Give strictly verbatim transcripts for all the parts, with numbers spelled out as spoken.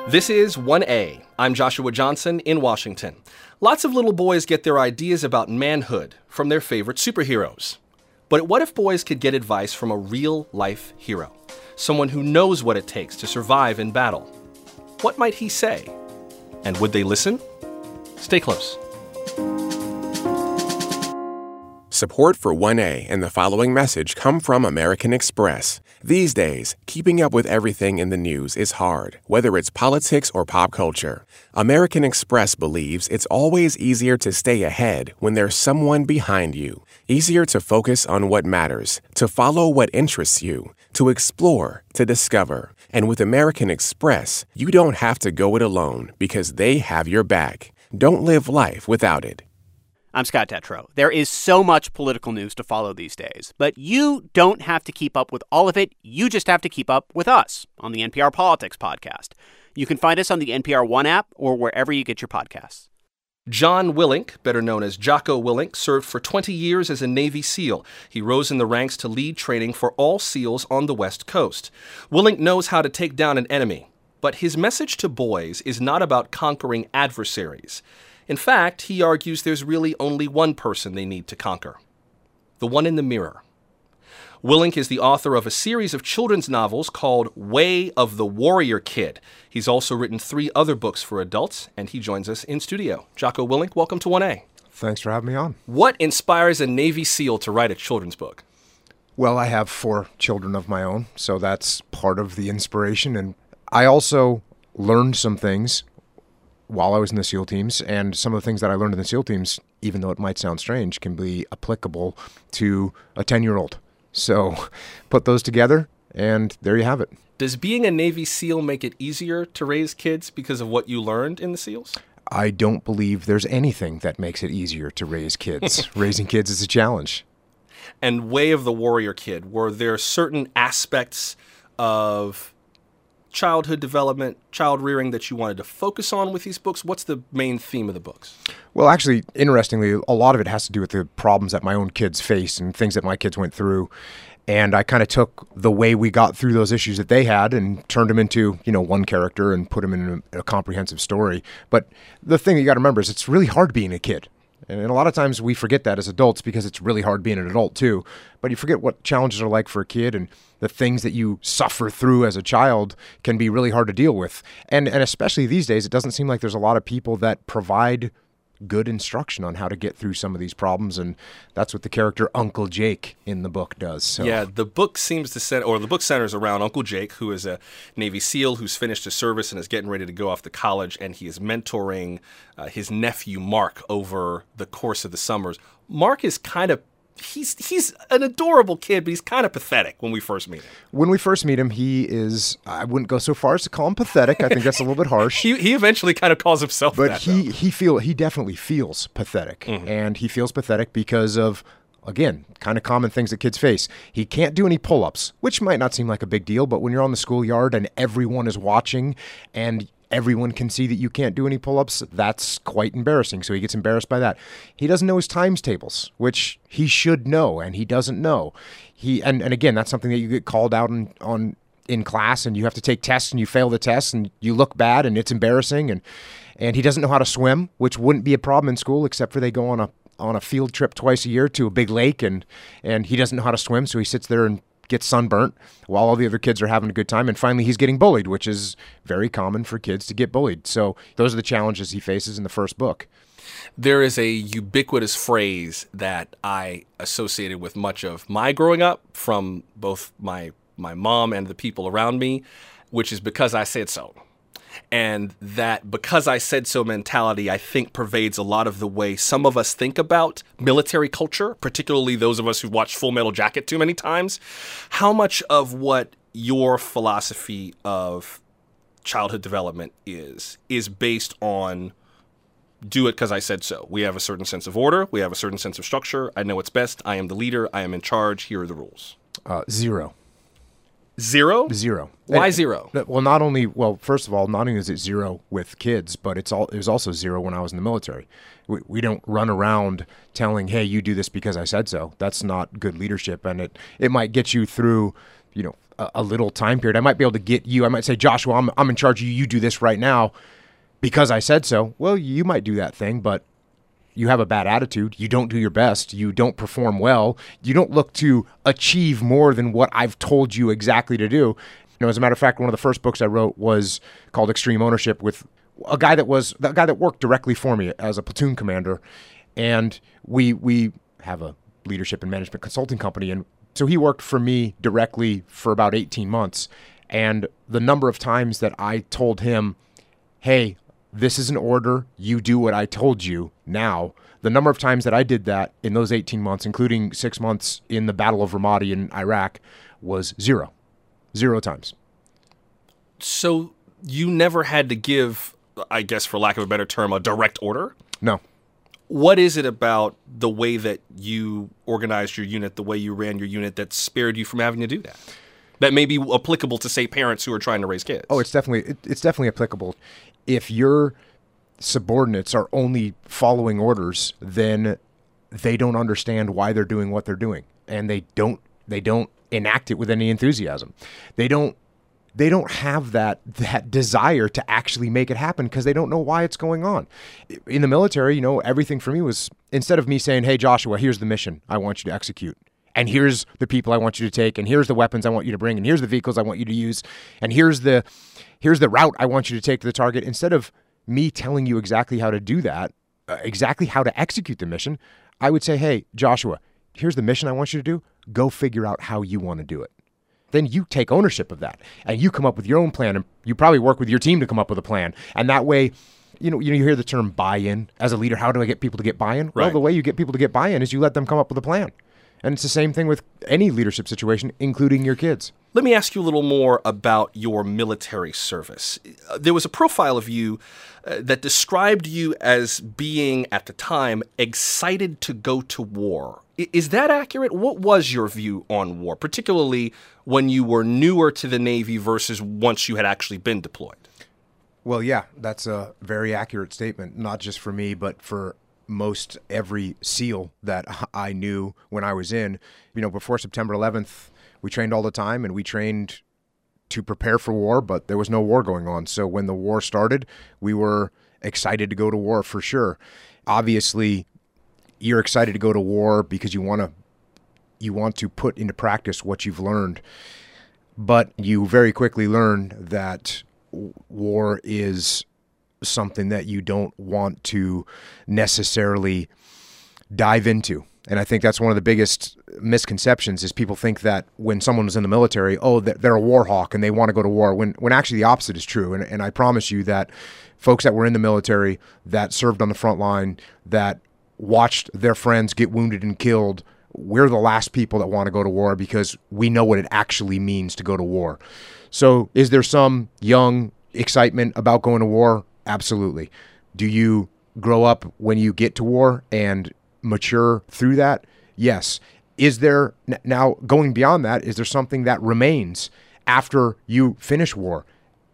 This is one A. I'm Joshua Johnson in Washington. Lots of little boys get their ideas about manhood from their favorite superheroes. But what if boys could get advice from a real-life hero? Someone who knows what it takes to survive in battle. What might he say? And would they listen? Stay close. Support for one A and the following message come from American Express. These days, keeping up with everything in the news is hard, whether it's politics or pop culture. American Express believes it's always easier to stay ahead when there's someone behind you. Easier to focus on what matters, to follow what interests you, to explore, to discover. And with American Express, you don't have to go it alone because they have your back. Don't live life without it. I'm Scott Detrow. There is so much political news to follow these days, but you don't have to keep up with all of it. You just have to keep up with us on the N P R Politics Podcast. You can find us on the N P R One app or wherever you get your podcasts. John Willink, better known as Jocko Willink, served for twenty years as a Navy SEAL. He rose in the ranks to lead training for all SEALs on the West Coast. Willink knows how to take down an enemy, but his message to boys is not about conquering adversaries. In fact, he argues there's really only one person they need to conquer. The one in the mirror. Willink is the author of a series of children's novels called Way of the Warrior Kid. He's also written three other books for adults, and he joins us in studio. Jocko Willink, welcome to one A. Thanks for having me on. What inspires a Navy SEAL to write a children's book? Well, I have four children of my own, so that's part of the inspiration. And I also learned some things while I was in the SEAL teams, and some of the things that I learned in the SEAL teams, even though it might sound strange, can be applicable to a ten-year-old. So put those together, and there you have it. Does being a Navy SEAL make it easier to raise kids because of what you learned in the SEALs? I don't believe there's anything that makes it easier to raise kids. Raising kids is a challenge. And Way of the Warrior Kid, were there certain aspects of childhood development, child rearing that you wanted to focus on with these books? What's the main theme of the books? Well, actually, interestingly, a lot of it has to do with the problems that my own kids face and things that my kids went through. And I kind of took the way we got through those issues that they had and turned them into, you know, one character and put them in a, a comprehensive story. But the thing that you got to remember is it's really hard being a kid. And a lot of times we forget that as adults because it's really hard being an adult too. But you forget what challenges are like for a kid, and the things that you suffer through as a child can be really hard to deal with. And and especially these days, it doesn't seem like there's a lot of people that provide good instruction on how to get through some of these problems, and that's what the character Uncle Jake in the book does. So. Yeah, the book seems to center, or the book centers around Uncle Jake, who is a Navy SEAL who's finished his service and is getting ready to go off to college, and he is mentoring uh, his nephew Mark over the course of the summers. Mark is kind of He's he's an adorable kid, but he's kind of pathetic when we first meet him. When we first meet him, he is, I wouldn't go so far as to call him pathetic. I think that's a little bit harsh. he he eventually kind of calls himself but that, he, though. he feel he definitely feels pathetic. Mm-hmm. And he feels pathetic because of, again, kind of common things that kids face. He can't do any pull-ups, which might not seem like a big deal, but when you're on the schoolyard and everyone is watching and everyone can see that you can't do any pull-ups, that's quite embarrassing. So he gets embarrassed by that. He doesn't know his times tables, which he should know, and he doesn't know. He and, and again, that's something that you get called out on, on in class, and you have to take tests, and you fail the tests, and you look bad, and it's embarrassing. And and he doesn't know how to swim, which wouldn't be a problem in school, except for they go on a on a field trip twice a year to a big lake, and and he doesn't know how to swim, so he sits there and gets sunburnt while all the other kids are having a good time. And finally, he's getting bullied, which is very common for kids to get bullied. So those are the challenges he faces in the first book. There is a ubiquitous phrase that I associated with much of my growing up from both my my mom and the people around me, which is because I said so. And that because I said so mentality, I think, pervades a lot of the way some of us think about military culture, particularly those of us who've watched Full Metal Jacket too many times. How much of what your philosophy of childhood development is, is based on do it because I said so? We have a certain sense of order. We have a certain sense of structure. I know what's best. I am the leader. I am in charge. Here are the rules. Uh, zero. Zero? Zero. Why and, zero? Well, not only, well, first of all, not only is it zero with kids, but it's all, it was also zero when I was in the military. We, we don't run around telling, hey, you do this because I said so. That's not good leadership, and it, it might get you through you know, a, a little time period. I might be able to get you, I might say, Joshua, I'm, I'm in charge of you, you do this right now because I said so. Well, you might do that thing, but you have a bad attitude. You don't do your best. You don't perform well. You don't look to achieve more than what I've told you exactly to do. You know, as a matter of fact, one of the first books I wrote was called Extreme Ownership, with a guy that was the guy that worked directly for me as a platoon commander. And we we have a leadership and management consulting company. And so he worked for me directly for about eighteen months. And the number of times that I told him, hey, this is an order, you do what I told you now. The number of times that I did that in those eighteen months, including six months in the Battle of Ramadi in Iraq, was zero. Zero times. So you never had to give, I guess for lack of a better term, a direct order? No. What is it about the way that you organized your unit, the way you ran your unit, that spared you from having to do that? That may be applicable to, say, parents who are trying to raise kids. Oh, it's definitely it, it's definitely applicable. If your subordinates are only following orders, then they don't understand why they're doing what they're doing, and they don't they don't enact it with any enthusiasm. They don't they don't have that that desire to actually make it happen because they don't know why it's going on. In the military, you know, everything for me was, instead of me saying, "Hey, Joshua, here's the mission I want you to execute, and here's the people I want you to take, and here's the weapons I want you to bring, and here's the vehicles I want you to use, and here's the here's the route I want you to take to the target," instead of me telling you exactly how to do that, uh, exactly how to execute the mission, I would say, "Hey, Joshua, here's the mission I want you to do. Go figure out how you want to do it." Then you take ownership of that, and you come up with your own plan, and you probably work with your team to come up with a plan. And that way, you know, you know, you hear the term buy-in. As a leader, how do I get people to get buy-in? Right. Well, the way you get people to get buy-in is you let them come up with a plan. And it's the same thing with any leadership situation, including your kids. Let me ask you a little more about your military service. Uh, There was a profile of you uh, that described you as being, at the time, excited to go to war. I- Is that accurate? What was your view on war, particularly when you were newer to the Navy versus once you had actually been deployed? Well, yeah, that's a very accurate statement, not just for me, but for most every SEAL that I knew when I was in. You know, before September eleventh, we trained all the time, and we trained to prepare for war, but there was no war going on. So when the war started, we were excited to go to war for sure. Obviously, you're excited to go to war because you want to you want to put into practice what you've learned. But you very quickly learn that war is something that you don't want to necessarily dive into. And I think that's one of the biggest misconceptions is people think that when someone was in the military, oh, they're a war hawk and they want to go to war, when when actually the opposite is true. And, and I promise you that folks that were in the military, that served on the front line, that watched their friends get wounded and killed, we're the last people that want to go to war because we know what it actually means to go to war. So is there some young excitement about going to war? Absolutely. Do you grow up when you get to war and mature through that? Yes. Is there, now going beyond that, is there something that remains after you finish war?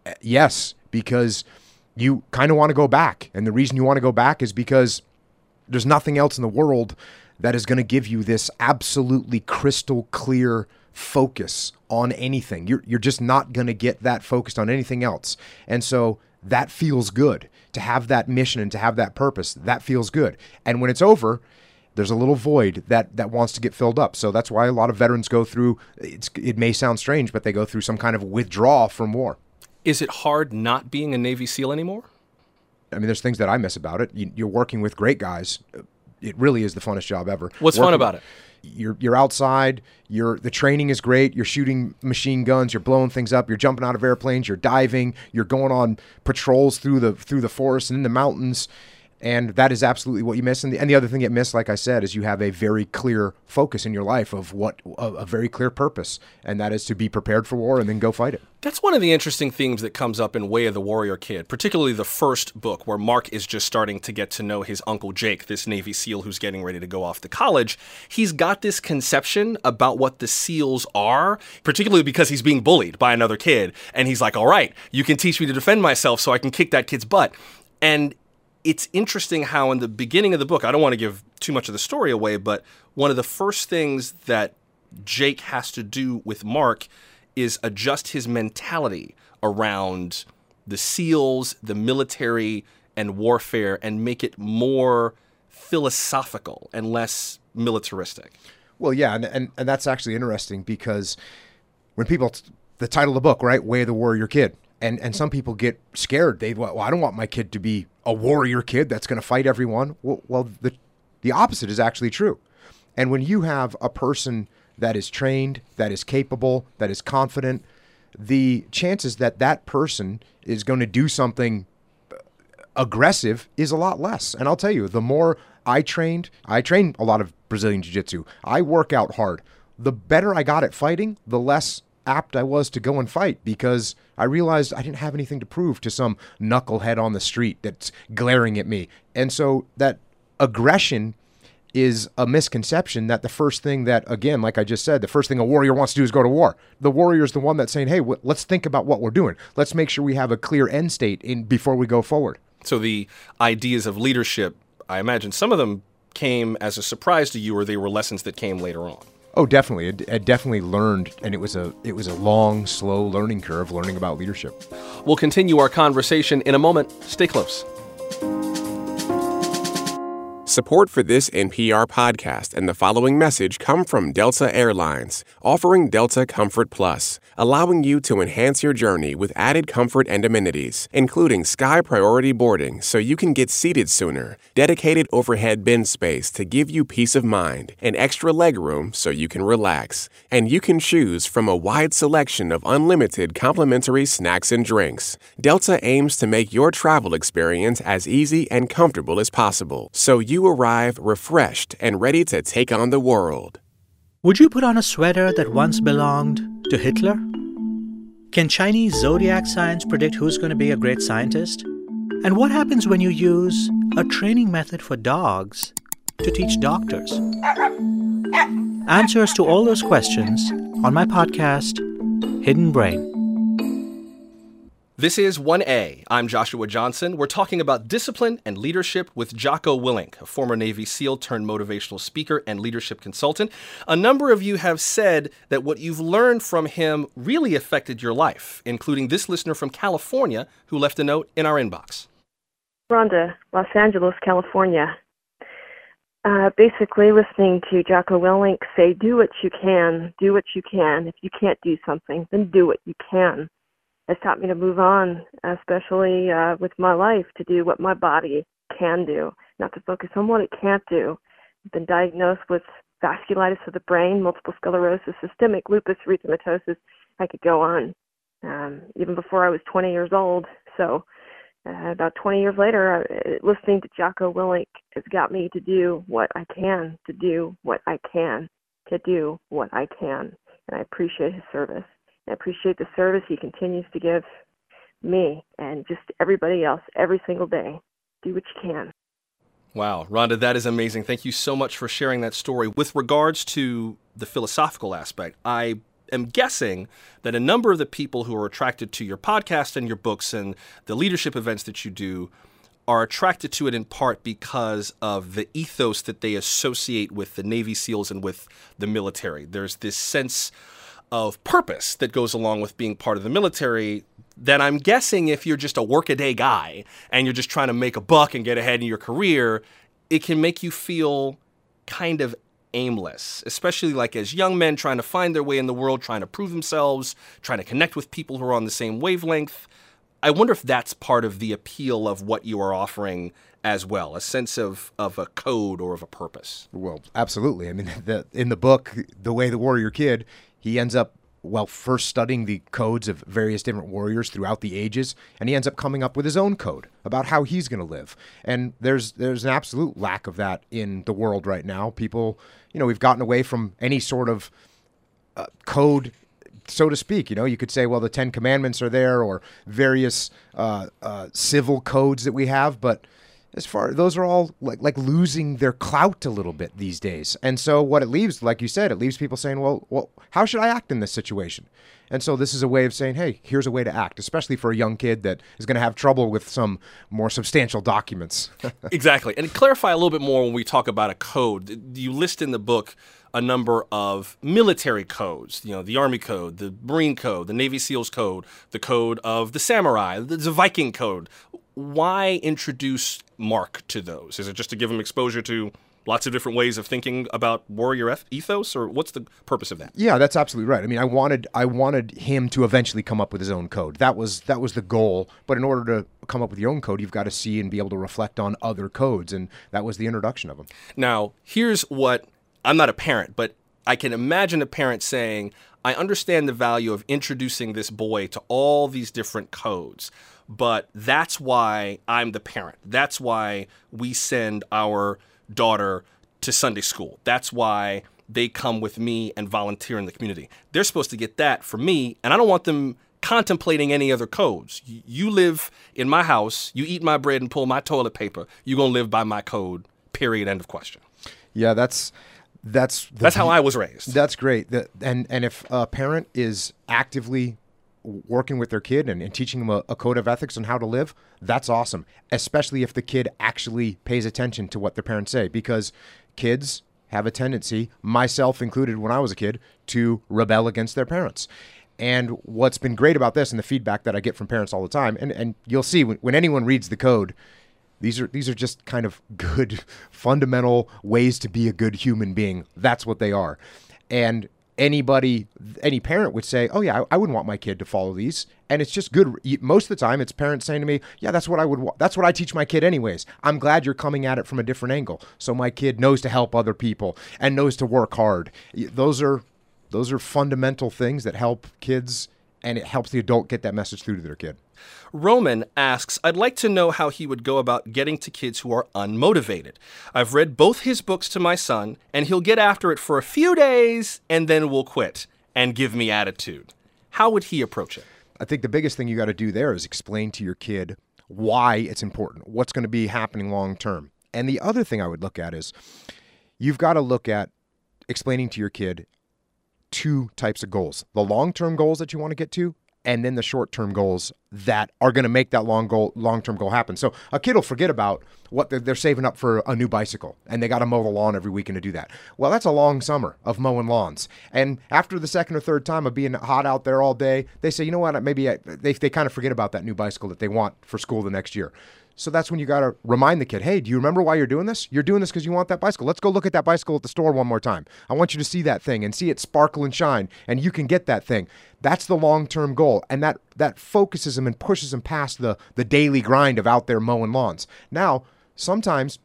Yes, because you kind of want to go back. And the reason you want to go back is because there's nothing else in the world that is going to give you this absolutely crystal clear focus on anything. You're, you're just not going to get that focused on anything else. And so that feels good. To have that mission and to have that purpose, that feels good. And when it's over, there's a little void that, that wants to get filled up. So that's why a lot of veterans go through, it's, it may sound strange, but they go through some kind of withdrawal from war. Is it hard not being a Navy SEAL anymore? I mean, there's things that I miss about it. You, you're working with great guys. It really is the funnest job ever. What's Working, fun about it? You're you're outside. You're the training is great. You're shooting machine guns. You're blowing things up. You're jumping out of airplanes. You're diving. You're going on patrols through the through the forest and in the mountains. And that is absolutely what you miss. And the, and the other thing you miss, like I said, is you have a very clear focus in your life of what a, a very clear purpose, and that is to be prepared for war and then go fight it. That's one of the interesting themes that comes up in Way of the Warrior Kid, particularly the first book where Mark is just starting to get to know his Uncle Jake, this Navy SEAL who's getting ready to go off to college. He's got this conception about what the SEALs are, particularly because he's being bullied by another kid. And he's like, all right, you can teach me to defend myself so I can kick that kid's butt. And it's interesting how in the beginning of the book, I don't want to give too much of the story away, but one of the first things that Jake has to do with Mark is adjust his mentality around the SEALs, the military, and warfare, and make it more philosophical and less militaristic. Well, yeah, and, and, and that's actually interesting because when people, the title of the book, right, Way of the Warrior Kid, and, and some people get scared. They, well, I don't want my kid to be a warrior kid that's going to fight everyone. Well, well, the the opposite is actually true. And when you have a person that is trained, that is capable, that is confident, the chances that that person is going to do something aggressive is a lot less. And I'll tell you, the more I trained, I train a lot of Brazilian Jiu-Jitsu. I work out hard. The better I got at fighting, the less apt I was to go and fight because I realized I didn't have anything to prove to some knucklehead on the street that's glaring at me. And so that aggression is a misconception that the first thing that, again, like I just said, the first thing a warrior wants to do is go to war. The warrior is the one that's saying, hey, w- let's think about what we're doing. Let's make sure we have a clear end state in before we go forward. So the ideas of leadership, I imagine some of them came as a surprise to you, or they were lessons that came later on. Oh, definitely. I, I definitely learned, and it was a it was a long, slow learning curve learning about leadership. We'll continue our conversation in a moment. Stay close. Support for this N P R podcast and the following message come from Delta Airlines, offering Delta Comfort Plus, allowing you to enhance your journey with added comfort and amenities, including Sky Priority boarding so you can get seated sooner, dedicated overhead bin space to give you peace of mind, and extra legroom so you can relax. And you can choose from a wide selection of unlimited complimentary snacks and drinks. Delta aims to make your travel experience as easy and comfortable as possible, so you arrive refreshed and ready to take on the world. Would you put on a sweater that once belonged to Hitler? Can Chinese zodiac signs predict who's going to be a great scientist? And what happens when you use a training method for dogs to teach doctors? Answers to all those questions on my podcast, Hidden Brain. This is one A. I'm Joshua Johnson. We're talking about discipline and leadership with Jocko Willink, a former Navy SEAL turned motivational speaker and leadership consultant. A number of you have said that what you've learned from him really affected your life, including this listener from California who left a note in our inbox. Rhonda, Los Angeles, California. Uh, basically listening to Jocko Willink say, do what you can, do what you can. If you can't do something, then do what you can. Has taught me to move on, especially uh, with my life, to do what my body can do, not to focus on what it can't do. I've been diagnosed with vasculitis of the brain, multiple sclerosis, systemic lupus erythematosus. I could go on, um, even before I was twenty years old. So uh, about twenty years later, uh, listening to Jocko Willink has got me to do what I can, to do what I can, to do what I can. And I appreciate his service. I appreciate the service he continues to give me and just everybody else every single day. Do what you can. Wow, Rhonda, that is amazing. Thank you so much for sharing that story. With regards to the philosophical aspect, I am guessing that a number of the people who are attracted to your podcast and your books and the leadership events that you do are attracted to it in part because of the ethos that they associate with the Navy SEALs and with the military. There's this sense of purpose that goes along with being part of the military that I'm guessing if you're just a workaday guy and you're just trying to make a buck and get ahead in your career, it can make you feel kind of aimless, especially like as young men trying to find their way in the world, trying to prove themselves, trying to connect with people who are on the same wavelength. I wonder if that's part of the appeal of what you are offering as well, a sense of, of a code or of a purpose. Well, absolutely. I mean, the, in the book, The Way of the Warrior Kid, he ends up, well, first studying the codes of various different warriors throughout the ages, and he ends up coming up with his own code about how he's going to live. And there's there's an absolute lack of that in the world right now. People, you know, we've gotten away from any sort of uh, code, so to speak. You know, you could say, well, the Ten Commandments are there, or various uh, uh, civil codes that we have, but as far, those are all like like losing their clout a little bit these days. And so what it leaves, like you said, it leaves people saying, well, well, how should I act in this situation? And so this is a way of saying, hey, here's a way to act, especially for a young kid that is going to have trouble with some more substantial documents. Exactly. And clarify a little bit more when we talk about a code. You list in the book a number of military codes, you know, the Army Code, the Marine Code, the Navy SEALs Code, the Code of the Samurai, the, the Viking Code. Why introduce Mark to those? Is it just to give him exposure to lots of different ways of thinking about warrior ethos, or what's the purpose of that? Yeah, that's absolutely right. I mean, I wanted I wanted him to eventually come up with his own code. That was that was the goal. But in order to come up with your own code, you've got to see and be able to reflect on other codes, and that was the introduction of him. Now, here's what, I'm not a parent, but I can imagine a parent saying, I understand the value of introducing this boy to all these different codes, but that's why I'm the parent. That's why we send our daughter to Sunday school. That's why they come with me and volunteer in the community. They're supposed to get that from me, and I don't want them contemplating any other codes. You live in my house, you eat my bread and pull my toilet paper, you're going to live by my code, period, end of question. Yeah, that's that's the, that's how I was raised. That's great. The, and and if a parent is actively working with their kid and, and teaching them a, a code of ethics on how to live, that's awesome, especially if the kid actually pays attention to what their parents say, because kids have a tendency, myself included when I was a kid, to rebel against their parents. And what's been great about this and the feedback that I get from parents all the time, and, and you'll see when, when anyone reads the code, these are these are just kind of good, fundamental ways to be a good human being. That's what they are. And anybody, any parent would say, oh yeah, I, I wouldn't want my kid to follow these. And it's just good. Most of the time it's parents saying to me, yeah, that's what I would, that's what I teach my kid anyways. I'm glad you're coming at it from a different angle. So my kid knows to help other people and knows to work hard. Those are, those are fundamental things that help kids, and it helps the adult get that message through to their kid. Roman asks, I'd like to know how he would go about getting to kids who are unmotivated. I've read both his books to my son, and he'll get after it for a few days and then will quit and give me attitude. How would he approach it? I think the biggest thing you got to do there is explain to your kid why it's important, what's going to be happening long term. And the other thing I would look at is you've got to look at explaining to your kid two types of goals: the long-term goals that you want to get to, and then the short-term goals that are going to make that long goal, long-term goal happen. So a kid will forget about what they're, they're saving up for a new bicycle, and they got to mow the lawn every weekend to do that. Well, that's a long summer of mowing lawns. And after the second or third time of being hot out there all day, they say, you know what, maybe I, they, they kind of forget about that new bicycle that they want for school the next year. So that's when you got to remind the kid, hey, do you remember why you're doing this? You're doing this because you want that bicycle. Let's go look at that bicycle at the store one more time. I want you to see that thing and see it sparkle and shine, and you can get that thing. That's the long-term goal, and that that focuses them and pushes them past the, the daily grind of out there mowing lawns. Now, sometimes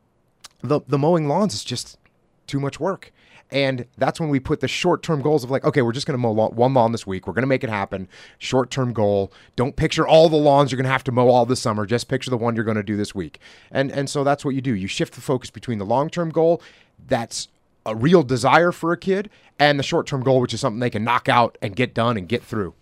the, the mowing lawns is just too much work. And that's when we put the short-term goals of like, okay, we're just going to mow lawn, one lawn this week. We're going to make it happen. Short-term goal. Don't picture all the lawns you're going to have to mow all this summer. Just picture the one you're going to do this week. And and so that's what you do. You shift the focus between the long-term goal, that's a real desire for a kid, and the short-term goal, which is something they can knock out and get done and get through.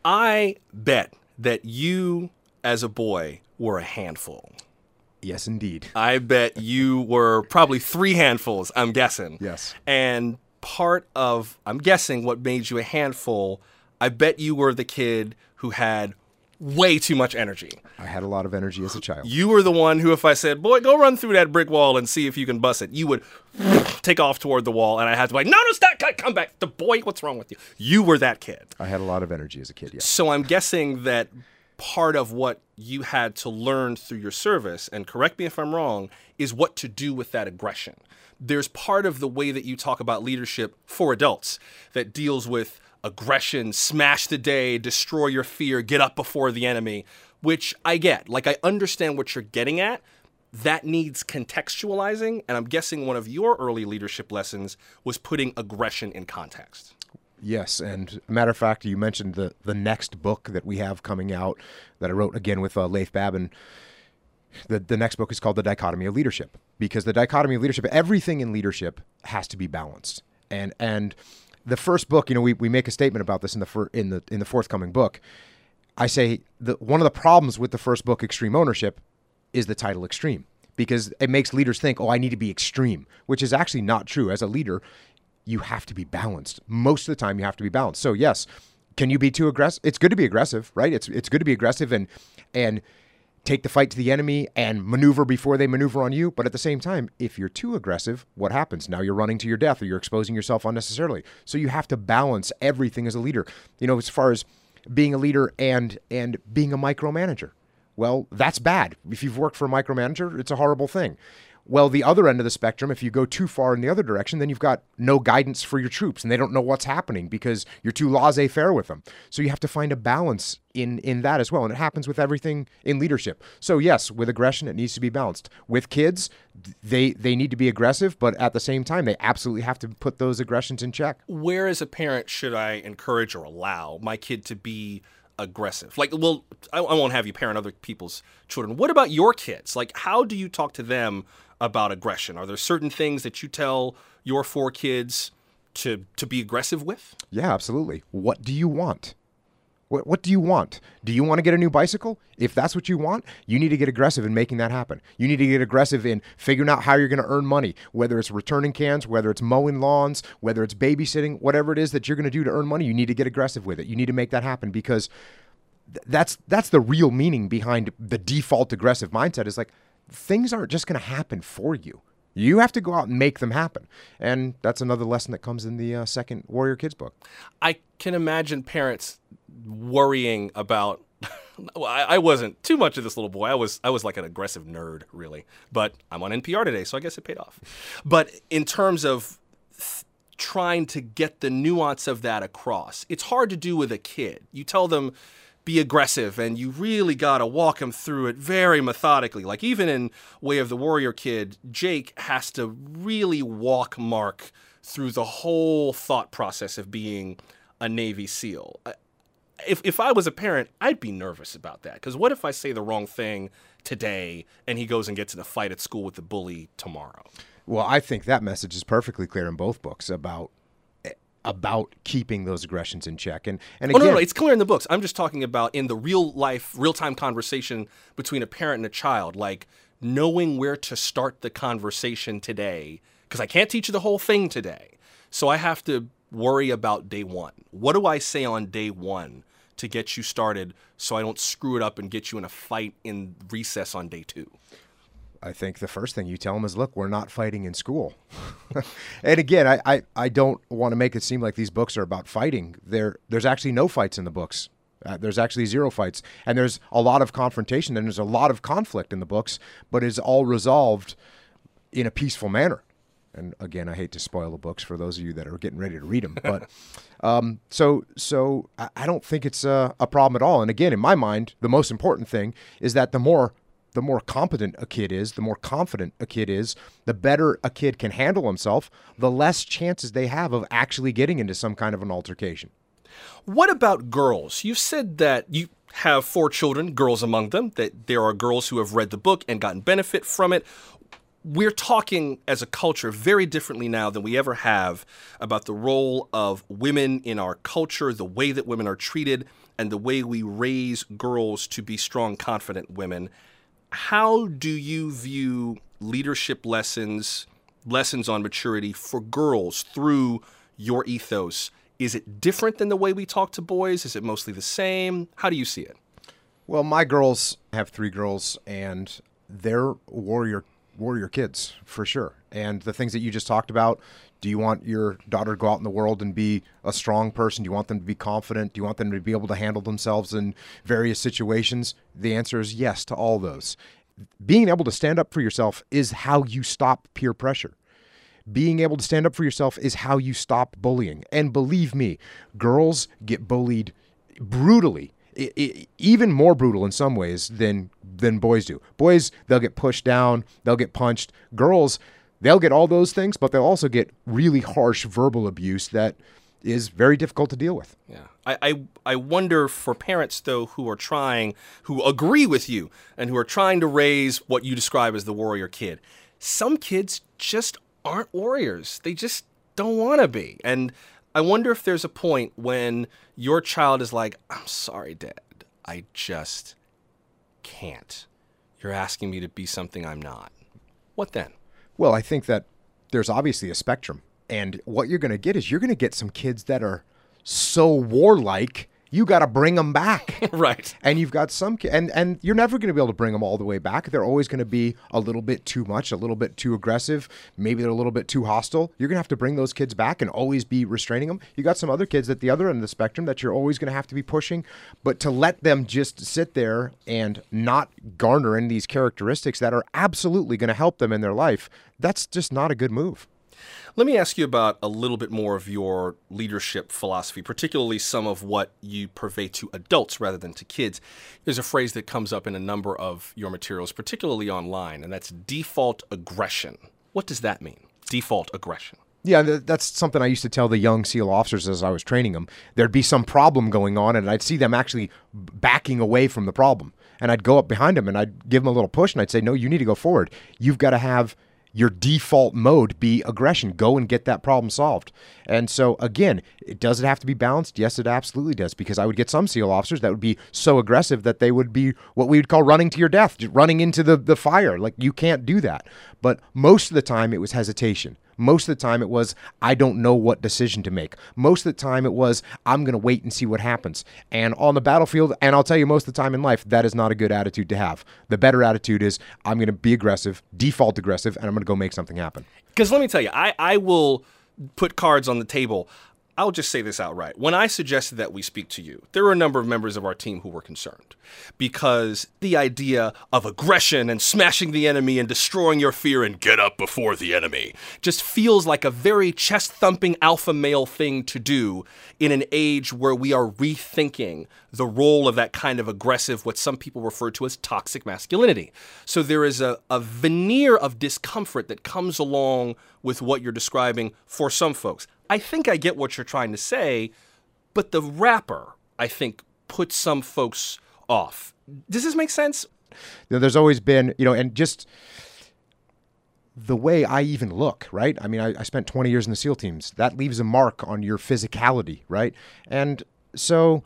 I bet that you, as a boy, were a handful. Yes, indeed. I bet you were probably three handfuls, I'm guessing. Yes. And part of, I'm guessing, what made you a handful, I bet you were the kid who had way too much energy. I had a lot of energy as a child. You were the one who, if I said, boy, go run through that brick wall and see if you can bust it, you would take off toward the wall, and I had to be like, no, no, stop, come back. The boy, what's wrong with you? You were that kid. I had a lot of energy as a kid, yes. So I'm guessing that part of what you had to learn through your service, and correct me if I'm wrong, is what to do with that aggression. There's part of the way that you talk about leadership for adults that deals with aggression, smash the day, destroy your fear, get up before the enemy, which I get. Like, I understand what you're getting at. That needs contextualizing, and I'm guessing one of your early leadership lessons was putting aggression in context. Yes, and a matter of fact, you mentioned the, the next book that we have coming out that I wrote, again, with uh, Leif Babin. The, the next book is called The Dichotomy of Leadership, because the dichotomy of leadership, everything in leadership has to be balanced. And and the first book, you know, we, we make a statement about this in the fir- in the in the forthcoming book. I say that one of the problems with the first book, Extreme Ownership, is the title Extreme, because it makes leaders think, oh, I need to be extreme, which is actually not true. As a leader, you have to be balanced. Most of the time, you have to be balanced. So yes, can you be too aggressive? It's good to be aggressive, right? It's it's good to be aggressive and and take the fight to the enemy and maneuver before they maneuver on you. But at the same time, if you're too aggressive, what happens? Now you're running to your death or you're exposing yourself unnecessarily. So you have to balance everything as a leader. You know, as far as being a leader and and being a micromanager. Well, that's bad. If you've worked for a micromanager, it's a horrible thing. Well, the other end of the spectrum, if you go too far in the other direction, then you've got no guidance for your troops and they don't know what's happening because you're too laissez-faire with them. So you have to find a balance in, in that as well. And it happens with everything in leadership. So yes, with aggression, it needs to be balanced. With kids, they, they need to be aggressive, but at the same time, they absolutely have to put those aggressions in check. Where as a parent should I encourage or allow my kid to be aggressive? Like, well, I, I won't have you parent other people's children. What about your kids? Like, how do you talk to them about aggression? Are there certain things that you tell your four kids to to be aggressive with? Yeah, absolutely. What do you want? What what do you want? Do you want to get a new bicycle? If that's what you want, you need to get aggressive in making that happen. You need to get aggressive in figuring out how you're going to earn money, whether it's returning cans, whether it's mowing lawns, whether it's babysitting, whatever it is that you're going to do to earn money, you need to get aggressive with it. You need to make that happen because th- that's that's the real meaning behind the default aggressive mindset is like, things aren't just going to happen for you. You have to go out and make them happen. And that's another lesson that comes in the uh, second Warrior Kids book. I can imagine parents worrying about, well, I, I wasn't too much of this little boy. I was I was like an aggressive nerd, really. But I'm on N P R today, so I guess it paid off. But in terms of th- trying to get the nuance of that across, it's hard to do with a kid. You tell them, be aggressive, and you really got to walk them through it very methodically. Like even in Way of the Warrior Kid, Jake has to really walk Mark through the whole thought process of being a Navy SEAL. If if I was a parent, I'd be nervous about that. Because what if I say the wrong thing today and he goes and gets in a fight at school with the bully tomorrow? Well, I think that message is perfectly clear in both books about about keeping those aggressions in check. And, and again, oh, no, no, it's clear in the books. I'm just talking about in the real life, real-time conversation between a parent and a child, like knowing where to start the conversation today, because I can't teach you the whole thing today. So I have to worry about day one. What do I say on day one to get you started so I don't screw it up and get you in a fight in recess on day two? I think the first thing you tell them is, look, we're not fighting in school. And again, I, I, I don't want to make it seem like these books are about fighting. There, there's actually no fights in the books. Uh, there's actually zero fights. And there's a lot of confrontation and there's a lot of conflict in the books, but it's all resolved in a peaceful manner. And again, I hate to spoil the books for those of you that are getting ready to read them. But um, so so I, I don't think it's a, a problem at all. And again, in my mind, the most important thing is that the more the more competent a kid is, the more confident a kid is, the better a kid can handle himself, the less chances they have of actually getting into some kind of an altercation. What about girls? You said that you have four children, girls among them, that there are girls who have read the book and gotten benefit from it. We're talking as a culture very differently now than we ever have about the role of women in our culture, the way that women are treated, and the way we raise girls to be strong, confident women. How do you view leadership lessons, lessons on maturity for girls through your ethos? Is it different than the way we talk to boys? Is it mostly the same? How do you see it? Well, my girls, I have three girls, and they're warrior warrior kids for sure. And the things that you just talked about, do you want your daughter to go out in the world and be a strong person? Do you want them to be confident? Do you want them to be able to handle themselves in various situations? The answer is yes to all those. Being able to stand up for yourself is how you stop peer pressure. Being able to stand up for yourself is how you stop bullying. And believe me, girls get bullied brutally. It, it, even more brutal in some ways than than boys do. Boys, they'll get pushed down, they'll get punched. Girls, they'll get all those things, but they'll also get really harsh verbal abuse that is very difficult to deal with. Yeah. I, I, I wonder for parents, though, who are trying, who agree with you and who are trying to raise what you describe as the warrior kid. Some kids just aren't warriors. They just don't want to be. And I wonder if there's a point when your child is like, I'm sorry, Dad, I just can't. You're asking me to be something I'm not. What then? Well, I think that there's obviously a spectrum. And what you're going to get is you're going to get some kids that are so warlike, You got to bring them back. Right. And you've got some, and, and you're never going to be able to bring them all the way back. They're always going to be a little bit too much, a little bit too aggressive. Maybe they're a little bit too hostile. You're going to have to bring those kids back and always be restraining them. You got some other kids at the other end of the spectrum that you're always going to have to be pushing. But to let them just sit there and not garner in these characteristics that are absolutely going to help them in their life, that's just not a good move. Let me ask you about a little bit more of your leadership philosophy, particularly some of what you purvey to adults rather than to kids. There's a phrase that comes up in a number of your materials, particularly online, and that's default aggression. What does that mean, default aggression? Yeah, that's something I used to tell the young SEAL officers as I was training them. There'd be some problem going on, and I'd see them actually backing away from the problem. And I'd go up behind them, and I'd give them a little push, and I'd say, no, you need to go forward. You've got to have your default mode be aggression. Go and get that problem solved. And so, again, it does it have to be balanced? Yes, it absolutely does, because I would get some SEAL officers that would be so aggressive that they would be what we would call running to your death, just running into the, the fire. Like, you can't do that. But most of the time, it was hesitation. Most of the time it was, I don't know what decision to make. Most of the time it was, I'm going to wait and see what happens. And on the battlefield, and I'll tell you most of the time in life, that is not a good attitude to have. The better attitude is, I'm going to be aggressive, default aggressive, and I'm going to go make something happen. Because let me tell you, I, I will put cards on the table. I'll just say this outright. When I suggested that we speak to you, there were a number of members of our team who were concerned because the idea of aggression and smashing the enemy and destroying your fear and get up before the enemy just feels like a very chest-thumping alpha male thing to do in an age where we are rethinking the role of that kind of aggressive, what some people refer to as toxic masculinity. So there is a, a veneer of discomfort that comes along with what you're describing for some folks. I think I get what you're trying to say, but the wrapper, I think, puts some folks off. Does this make sense? There's always been, you know, and just the way I even look, right? I mean, I, I spent twenty years in the SEAL teams. That leaves a mark on your physicality, right? And so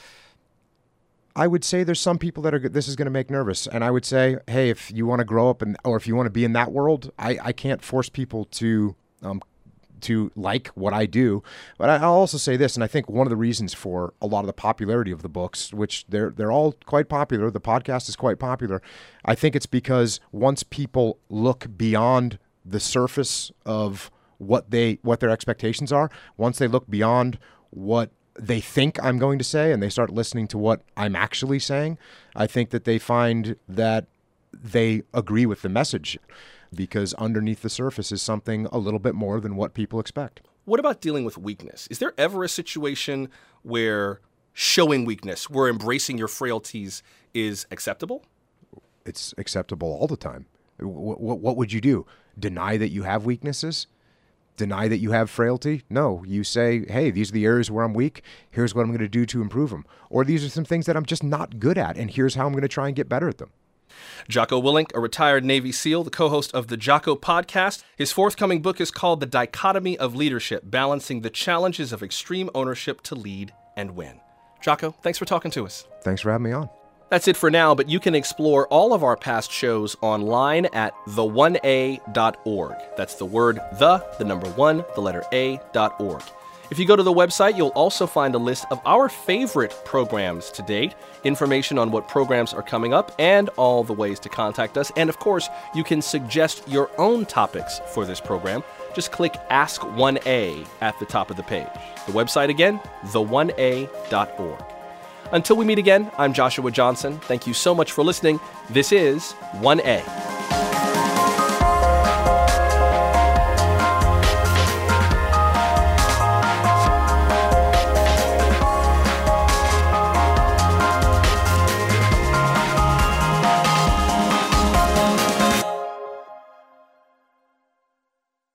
I would say there's some people that are, this is going to make nervous. And I would say, hey, if you want to grow up and, or if you want to be in that world, I, I can't force people to, um, to like what I do. But I'll also say this, and I think one of the reasons for a lot of the popularity of the books, which they're they're all quite popular, the podcast is quite popular, I think it's because once people look beyond the surface of what they what their expectations are, once they look beyond what they think I'm going to say and they start listening to what I'm actually saying, I think that they find that they agree with the message. Because underneath the surface is something a little bit more than what people expect. What about dealing with weakness? Is there ever a situation where showing weakness, where embracing your frailties is acceptable? It's acceptable all the time. What, what, what would you do? Deny that you have weaknesses? Deny that you have frailty? No, you say, hey, these are the areas where I'm weak. Here's what I'm going to do to improve them. Or these are some things that I'm just not good at, and here's how I'm going to try and get better at them. Jocko Willink, a retired Navy SEAL, the co-host of the Jocko podcast. His forthcoming book is called The Dichotomy of Leadership, Balancing the Challenges of Extreme Ownership to Lead and Win. Jocko, thanks for talking to us. Thanks for having me on. That's it for now, but you can explore all of our past shows online at the one a dot org. That's the word the, the number one, the letter A dot org. If you go to the website, you'll also find a list of our favorite programs to date, information on what programs are coming up, and all the ways to contact us. And of course, you can suggest your own topics for this program. Just click Ask one A at the top of the page. The website again, the one a dot org. Until we meet again, I'm Joshua Johnson. Thank you so much for listening. This is one A.